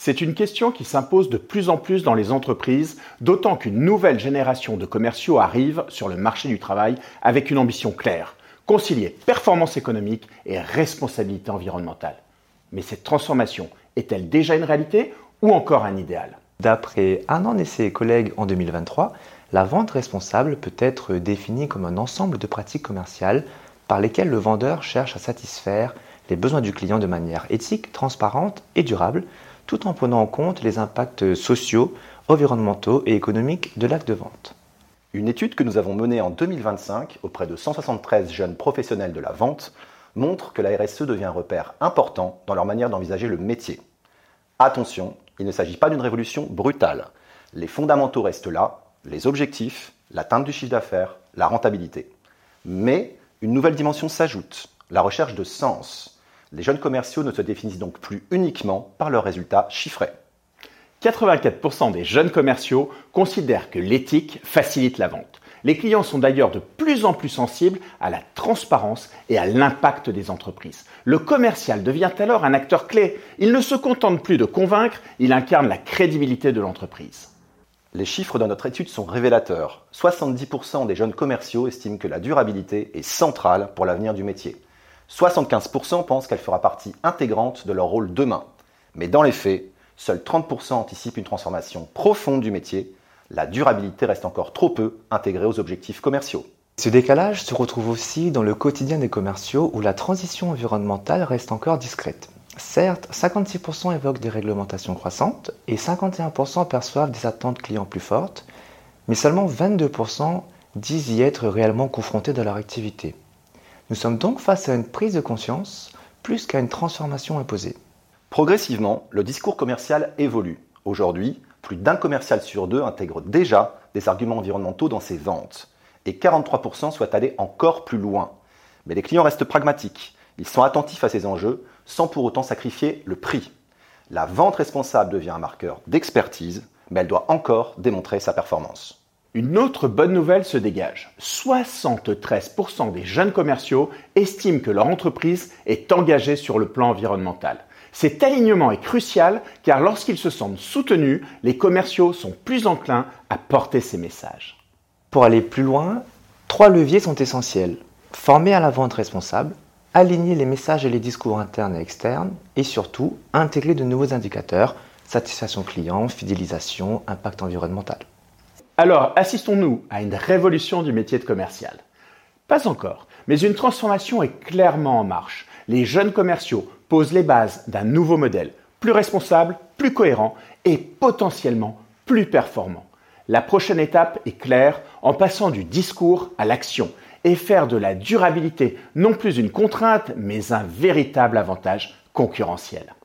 C'est une question qui s'impose de plus en plus dans les entreprises, d'autant qu'une nouvelle génération de commerciaux arrive sur le marché du travail avec une ambition claire, concilier performance économique et responsabilité environnementale. Mais cette transformation est-elle déjà une réalité ou encore un idéal ? D'après Arnaud et ses collègues en 2023, la vente responsable peut être définie comme un ensemble de pratiques commerciales par lesquelles le vendeur cherche à satisfaire les besoins du client de manière éthique, transparente et durable, tout en prenant en compte les impacts sociaux, environnementaux et économiques de l'acte de vente. Une étude que nous avons menée en 2025 auprès de 173 jeunes professionnels de la vente montre que la RSE devient un repère important dans leur manière d'envisager le métier. Attention, il ne s'agit pas d'une révolution brutale. Les fondamentaux restent là, les objectifs, l'atteinte du chiffre d'affaires, la rentabilité. Mais une nouvelle dimension s'ajoute, la recherche de sens. Les jeunes commerciaux ne se définissent donc plus uniquement par leurs résultats chiffrés. 84% des jeunes commerciaux considèrent que l'éthique facilite la vente. Les clients sont d'ailleurs de plus en plus sensibles à la transparence et à l'impact des entreprises. Le commercial devient alors un acteur clé. Il ne se contente plus de convaincre, il incarne la crédibilité de l'entreprise. Les chiffres de notre étude sont révélateurs. 70% des jeunes commerciaux estiment que la durabilité est centrale pour l'avenir du métier. 75% pensent qu'elle fera partie intégrante de leur rôle demain. Mais dans les faits, seuls 30% anticipent une transformation profonde du métier. La durabilité reste encore trop peu intégrée aux objectifs commerciaux. Ce décalage se retrouve aussi dans le quotidien des commerciaux où la transition environnementale reste encore discrète. Certes, 56% évoquent des réglementations croissantes et 51% perçoivent des attentes clients plus fortes, mais seulement 22% disent y être réellement confrontés dans leur activité. Nous sommes donc face à une prise de conscience plus qu'à une transformation imposée. Progressivement, le discours commercial évolue. Aujourd'hui, plus d'un commercial sur deux intègre déjà des arguments environnementaux dans ses ventes. Et 43% souhaitent aller encore plus loin. Mais les clients restent pragmatiques. Ils sont attentifs à ces enjeux sans pour autant sacrifier le prix. La vente responsable devient un marqueur d'expertise, mais elle doit encore démontrer sa performance. Une autre bonne nouvelle se dégage. 73% des jeunes commerciaux estiment que leur entreprise est engagée sur le plan environnemental. Cet alignement est crucial car lorsqu'ils se sentent soutenus, les commerciaux sont plus enclins à porter ces messages. Pour aller plus loin, 3 leviers sont essentiels. Former à la vente responsable, aligner les messages et les discours internes et externes et surtout intégrer de nouveaux indicateurs, satisfaction client, fidélisation, impact environnemental. Alors, assistons-nous à une révolution du métier de commercial ? Pas encore, mais une transformation est clairement en marche. Les jeunes commerciaux posent les bases d'un nouveau modèle, plus responsable, plus cohérent et potentiellement plus performant. La prochaine étape est claire, en passant du discours à l'action et faire de la durabilité non plus une contrainte, mais un véritable avantage concurrentiel.